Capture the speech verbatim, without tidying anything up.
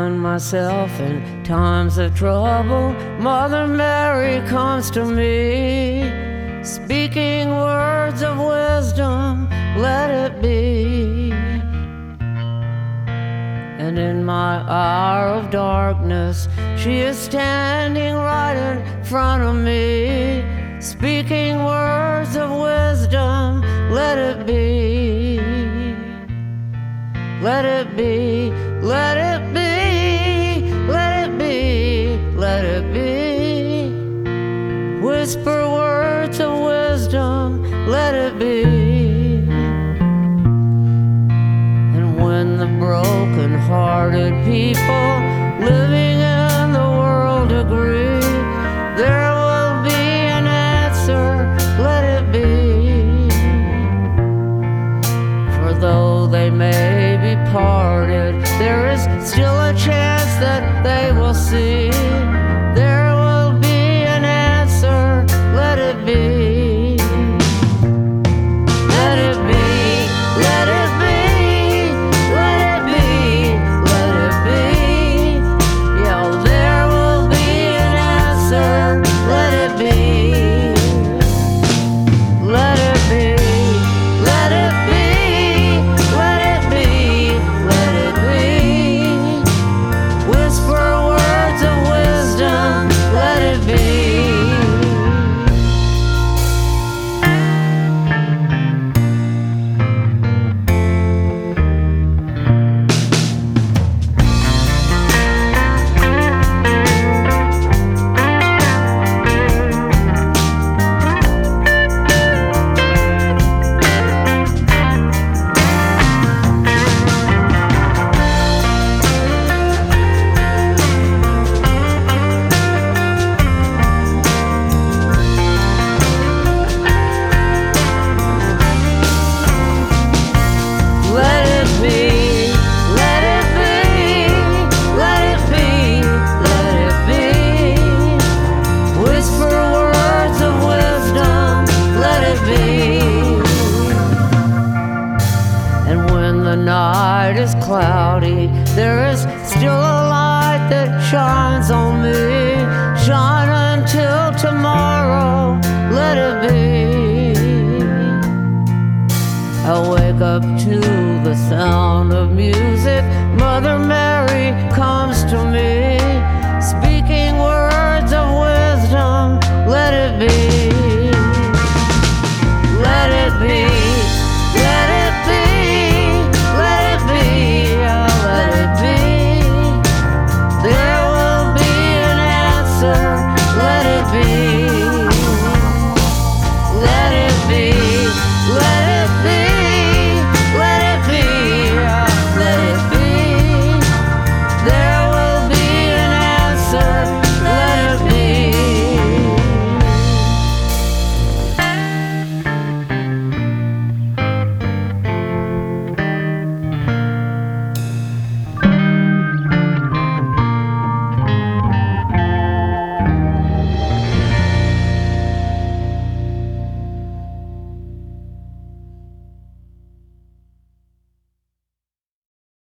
find myself in times of trouble, Mother Mary comes to me, speaking words of wisdom, let it be. And in my hour of darkness, she is standing right in front of me, speaking words of wisdom, let it be. Let it be, let it be, let it be, let it be. Whisper words of wisdom, let it be. And when the broken-hearted people living in the world agree, there will be an answer, let it be. For though they may parted, there is still a chance that they will see. There will be an answer, let it be. Let it be, let it be, let it be, let it be. Yeah, there will be an answer, let it be. Let it be, let it be. The night is cloudy, there is still a light that shines on me. Shine until tomorrow, let it be. I wake up to the sound of music.